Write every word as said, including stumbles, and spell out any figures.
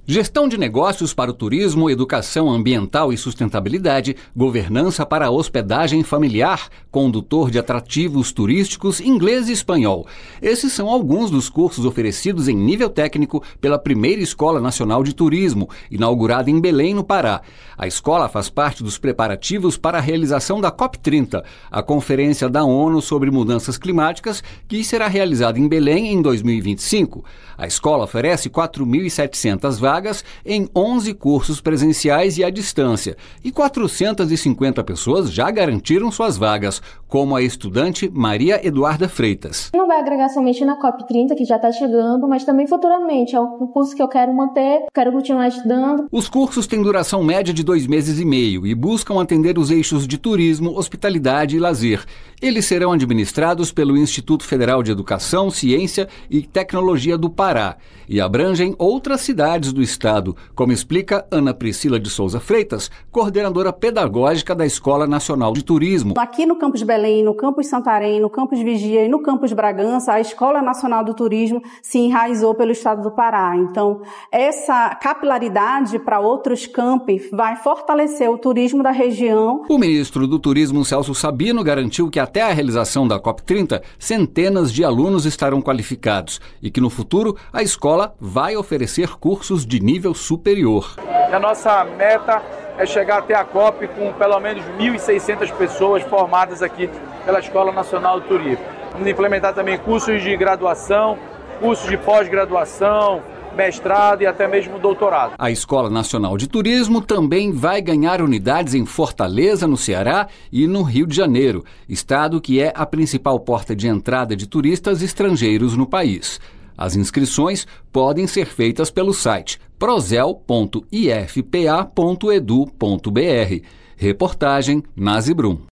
Gestão de negócios para o turismo, educação ambiental e sustentabilidade, governança para a hospedagem familiar, condutor de atrativos turísticos, inglês e espanhol. Esses são alguns dos cursos oferecidos em nível técnico pela primeira Escola Nacional de Turismo, inaugurada em Belém, no Pará. A escola faz parte dos preparativos para a realização da COP trinta, a Conferência da ONU sobre Mudanças Climáticas, que será realizada em Belém em dois mil e vinte e cinco. A escola oferece quatro mil e setecentas vagas em onze cursos presenciais e à distância, e quatrocentas e cinquenta pessoas já garantiram suas vagas, como a estudante Maria Eduarda Freitas. Não vai agregar somente na COP trinta, que já está chegando, mas também futuramente. É um curso que eu quero manter, quero continuar estudando. Os cursos têm duração média de dois meses e meio e buscam atender os eixos de turismo, hospitalidade e lazer. Eles serão administrados pelo Instituto Federal de Educação, Ciência e Tecnologia do Pará e abrangem outras cidades do estado, como explica Ana Priscila de Souza Freitas, coordenadora pedagógica da Escola Nacional de Turismo. Aqui no Campus Belém, no Campus Santarém, no Campus Vigia e no Campus Bragança, a Escola Nacional do Turismo se enraizou pelo estado do Pará. Então, essa capilaridade para outros campi vai fortalecer o turismo da região. O ministro do Turismo, Celso Sabino, garantiu que até a realização da COP trinta, centenas de alunos estarão qualificados e que no futuro a escola vai oferecer cursos de nível superior. A nossa meta é chegar até a COP com pelo menos mil e seiscentas pessoas formadas aqui pela Escola Nacional do Turismo. Vamos implementar também cursos de graduação, cursos de pós-graduação, mestrado e até mesmo doutorado. A Escola Nacional de Turismo também vai ganhar unidades em Fortaleza, no Ceará, e no Rio de Janeiro, estado que é a principal porta de entrada de turistas estrangeiros no país. As inscrições podem ser feitas pelo site prozel ponto i f p a ponto edu ponto b r. Reportagem Nazi Brum.